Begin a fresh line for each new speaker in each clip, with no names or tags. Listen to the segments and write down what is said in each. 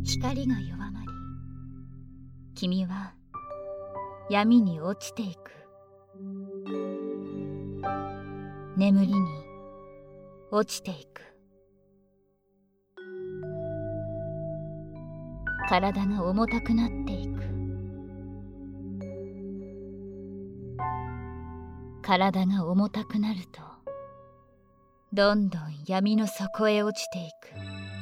光が弱まり、君は闇に落ちていく。眠りに落ちていく。体が重たくなっていく。体が重たくなると、どんどん闇の底へ落ちていく。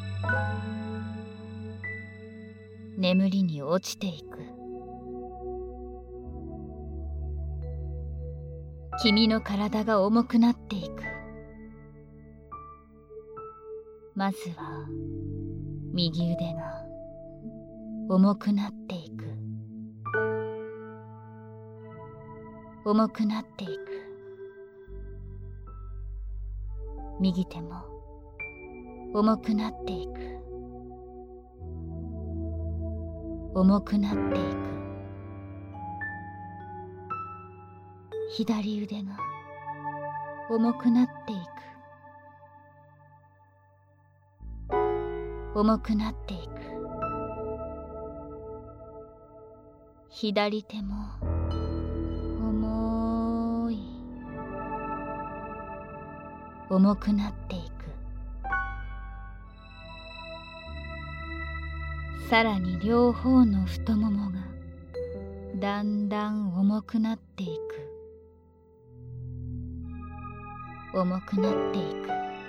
眠りに落ちていく。君の体が重くなっていく。まずは右腕が重くなっていく。重くなっていく。右手も重くなっていく。重くなっていく。左腕が重くなっていく。重くなっていく。左手も重い。重くなっていく。さらに両方の太ももがだんだん重くなっていく。重くなっていく。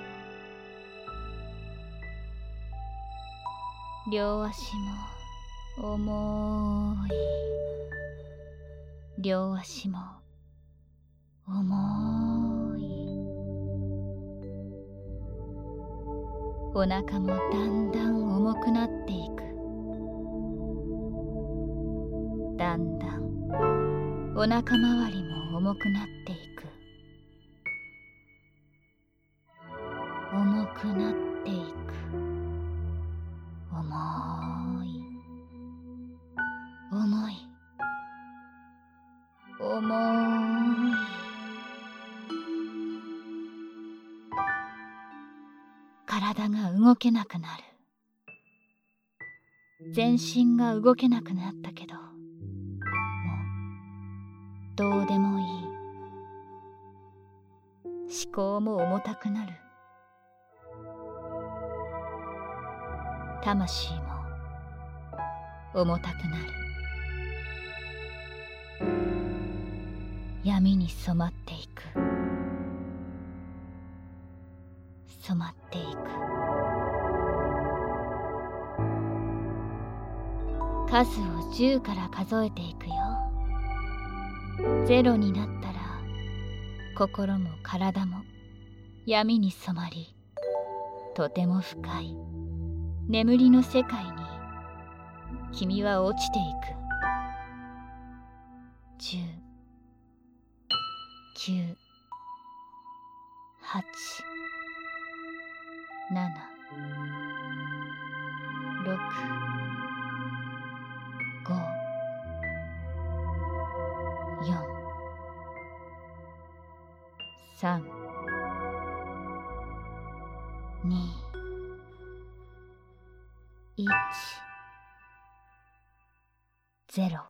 両足も重い。両足も重い。お腹もだんだん重くなっていく。だんだんお腹周りも重くなっていく。重くなっていく。重い。重い。重い。体が動けなくなる。全身が動けなくなったけど、もうどうでもいい。思考も重たくなる。魂も重たくなる。闇に染まっていく。染まっていく。数を10から数えていくよ。0になったら心も体も闇に染まり、とても深い眠りの世界に君は落ちていく。10、9、8、7、6、5、4、3、2、1、0。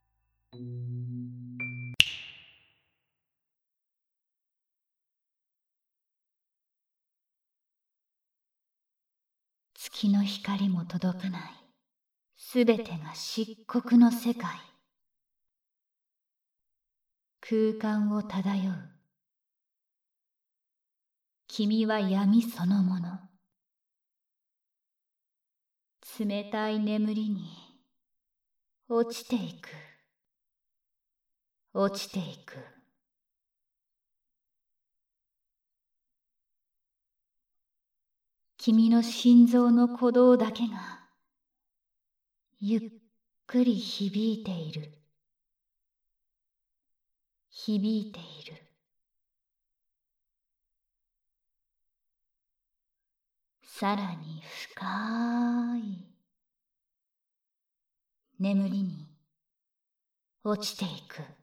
月の光も届かない、すべてが漆黒の世界。空間を漂う。君は闇そのもの。冷たい眠りに落ちていく。落ちていく。君の心臓の鼓動だけがゆっくり響いている。響いている。さらに深い眠りに落ちていく。